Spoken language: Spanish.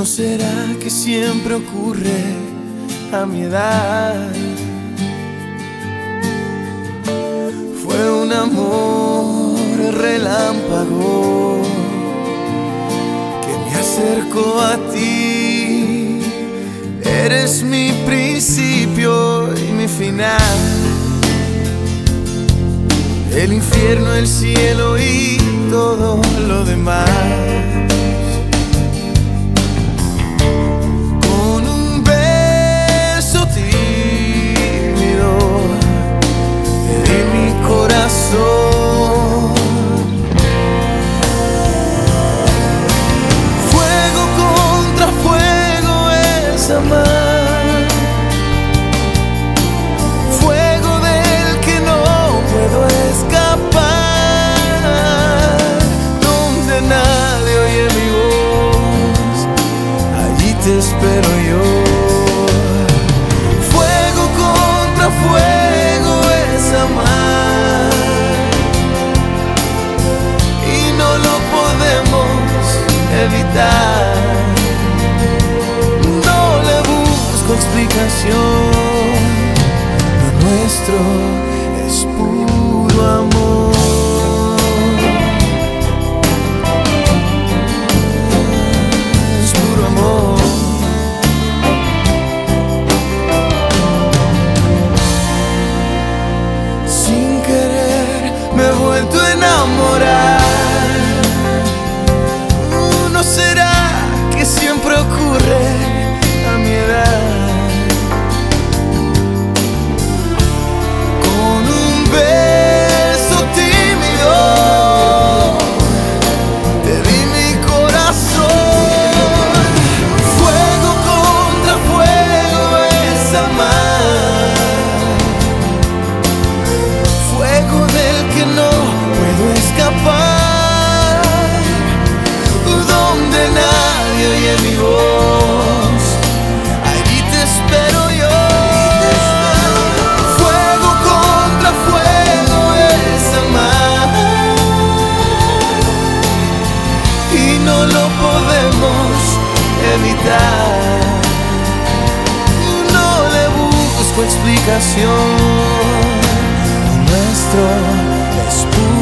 ¿No será que siempre ocurre a mi edad? Fue un amor relámpago que me acercó a ti. Eres mi principio y mi final, el infierno, el cielo y todo lo demás. Fuego contra fuego es amar, fuego del que no puedo escapar, donde nadie oye mi voz, allí te espero yo. Fuego contra fuego es amar, evitar. No le busco explicación, lo nuestro es puro amor. Es puro amor. Sin querer me he vuelto a enamorar. ¿Será que siempre ocurre a mi edad? Con un beso tímido te di mi corazón. Fuego contra fuego es amar, fuego del que no puedo escapar, nadie oye mi voz, allí te espero yo. Fuego contra fuego es amar, y no lo podemos evitar. No le busco explicación, lo nuestro es puro